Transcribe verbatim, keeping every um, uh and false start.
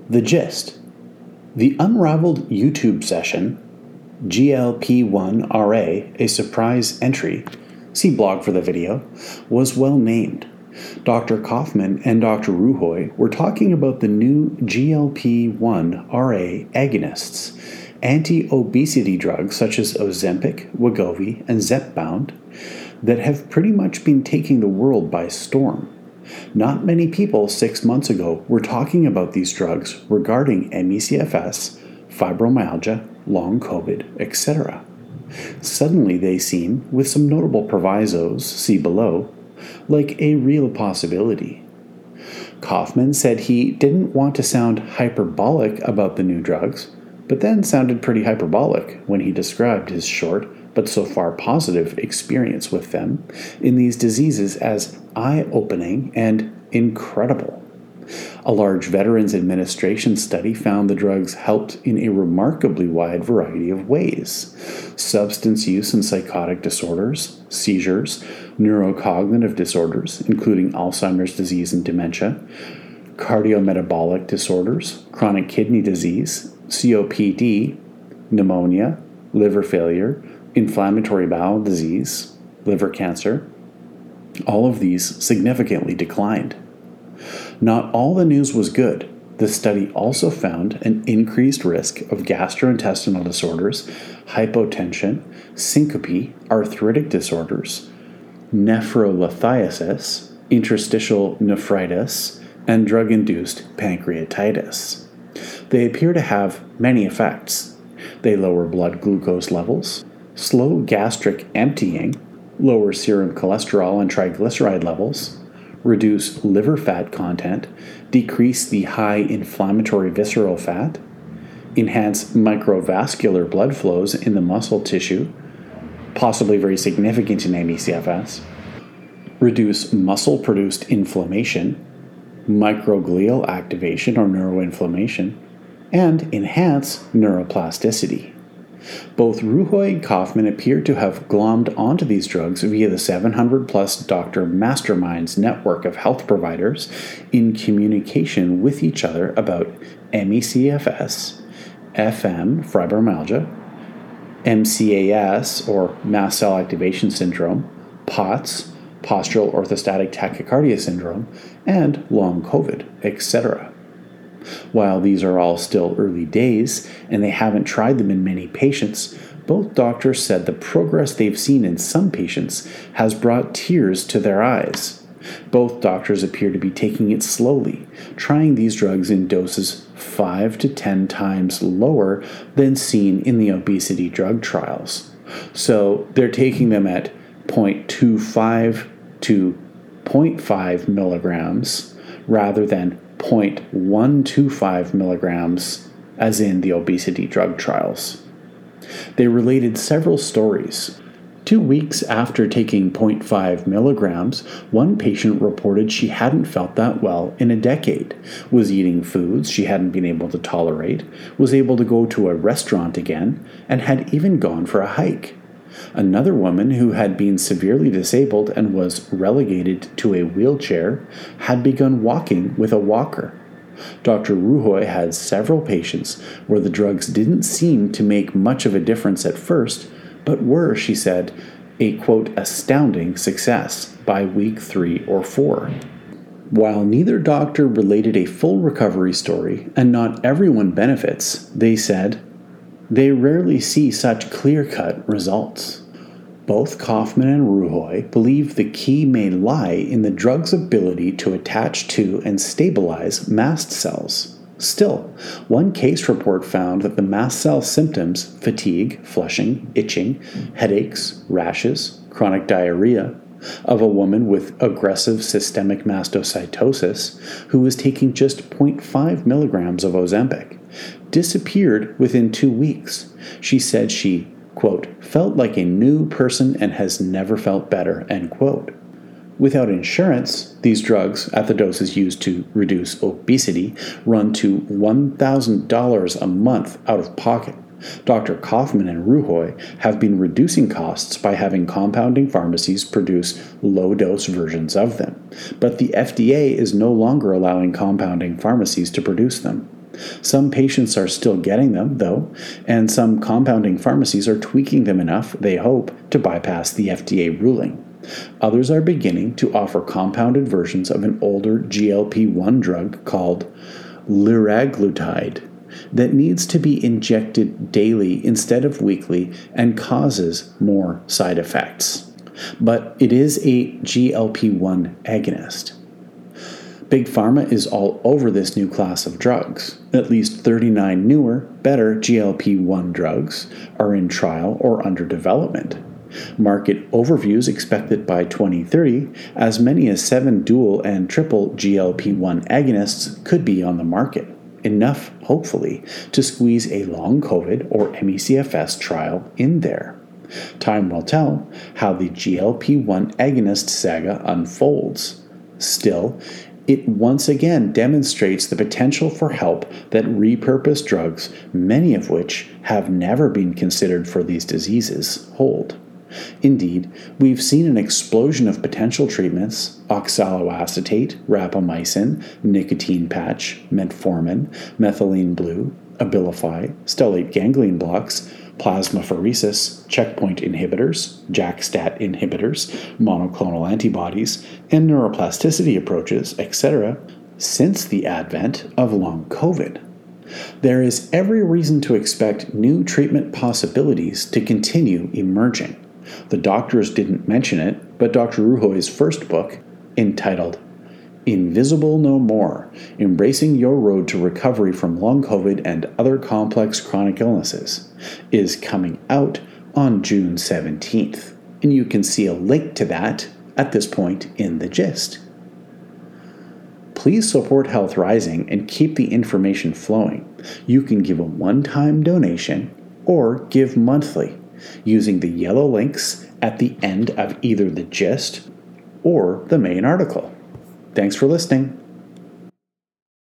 The gist: the unraveled YouTube session, G L P one R A, a surprise entry, see blog for the video, was well named. Doctor Kaufman and Doctor Ruhoy were talking about the new G L P one R A agonists, anti-obesity drugs such as Ozempic, Wegovy, and Zepbound, that have pretty much been taking the world by storm. Not many people six months ago were talking about these drugs regarding M E C F S, fibromyalgia, long COVID, et cetera. Suddenly they seem, with some notable provisos, see below, like a real possibility. Kaufman said he didn't want to sound hyperbolic about the new drugs, but then sounded pretty hyperbolic when he described his short, but so far positive, experience with them in these diseases as eye-opening and incredible. A large Veterans Administration study found the drugs helped in a remarkably wide variety of ways: substance use and psychotic disorders, seizures, neurocognitive disorders, including Alzheimer's disease and dementia, cardiometabolic disorders, chronic kidney disease, C O P D, pneumonia, liver failure, inflammatory bowel disease, liver cancer. All of these significantly declined. Not all the news was good. The study also found an increased risk of gastrointestinal disorders, hypotension, syncope, arthritic disorders, nephrolithiasis, interstitial nephritis, and drug-induced pancreatitis. They appear to have many effects. They lower blood glucose levels, slow gastric emptying, lower serum cholesterol and triglyceride levels, reduce liver fat content, decrease the high inflammatory visceral fat, enhance microvascular blood flows in the muscle tissue, possibly very significant in M E C F S, reduce muscle-produced inflammation, microglial activation or neuroinflammation, and enhance neuroplasticity. Both Ruhoy and Kaufman appear to have glommed onto these drugs via the seven hundred plus doctor masterminds network of health providers in communication with each other about M E C F S, F M, fibromyalgia, M C A S, or mast cell activation syndrome, POTS, postural orthostatic tachycardia syndrome, and long COVID, et cetera. While these are all still early days, and they haven't tried them in many patients, both doctors said the progress they've seen in some patients has brought tears to their eyes. Both doctors appear to be taking it slowly, trying these drugs in doses five to ten times lower than seen in the obesity drug trials. So they're taking them at zero point two five to zero point five milligrams rather than zero point one two five milligrams, as in the obesity drug trials. They related several stories. Two weeks after taking zero point five milligrams, one patient reported she hadn't felt that well in a decade, was eating foods she hadn't been able to tolerate, was able to go to a restaurant again, and had even gone for a hike. Another woman who had been severely disabled and was relegated to a wheelchair had begun walking with a walker. Doctor Ruhoy had several patients where the drugs didn't seem to make much of a difference at first, but were, she said, a quote, astounding success by week three or four. While neither doctor related a full recovery story, and not everyone benefits, they said, they rarely see such clear-cut results. Both Kaufman and Ruhoy believe the key may lie in the drug's ability to attach to and stabilize mast cells. Still, one case report found that the mast cell symptoms, fatigue, flushing, itching, headaches, rashes, chronic diarrhea, of a woman with aggressive systemic mastocytosis who was taking just zero point five milligrams of Ozempic, disappeared within two weeks. She said she, quote, felt like a new person and has never felt better, end quote. Without insurance, these drugs, at the doses used to reduce obesity, run to one thousand dollars a month out of pocket. Doctor Kaufman and Ruhoy have been reducing costs by having compounding pharmacies produce low-dose versions of them, but the F D A is no longer allowing compounding pharmacies to produce them. Some patients are still getting them, though, and some compounding pharmacies are tweaking them enough, they hope, to bypass the F D A ruling. Others are beginning to offer compounded versions of an older G L P one drug called liraglutide that needs to be injected daily instead of weekly and causes more side effects. But it is a G L P one agonist. Big Pharma is all over this new class of drugs. At least thirty-nine newer, better G L P one drugs are in trial or under development. Market overviews expect that by twenty thirty, as many as seven dual and triple G L P one agonists could be on the market. Enough, hopefully, to squeeze a long COVID or M E C F S trial in there. Time will tell how the G L P one agonist saga unfolds. Still, it once again demonstrates the potential for help that repurposed drugs, many of which have never been considered for these diseases, hold. Indeed, we've seen an explosion of potential treatments: oxaloacetate, rapamycin, nicotine patch, metformin, methylene blue, Abilify, stellate ganglion blocks, plasmapheresis, checkpoint inhibitors, JAK-STAT inhibitors, monoclonal antibodies, and neuroplasticity approaches, et cetera, since the advent of long COVID. There is every reason to expect new treatment possibilities to continue emerging. The doctors didn't mention it, but Doctor Ruhoy's first book, entitled Invisible No More: Embracing Your Road to Recovery from Long COVID and Other Complex Chronic Illnesses, is coming out on June seventeenth, and you can see a link to that at this point in the gist. Please support Health Rising and keep the information flowing. You can give a one-time donation or give monthly using the yellow links at the end of either the gist or the main article. Thanks for listening.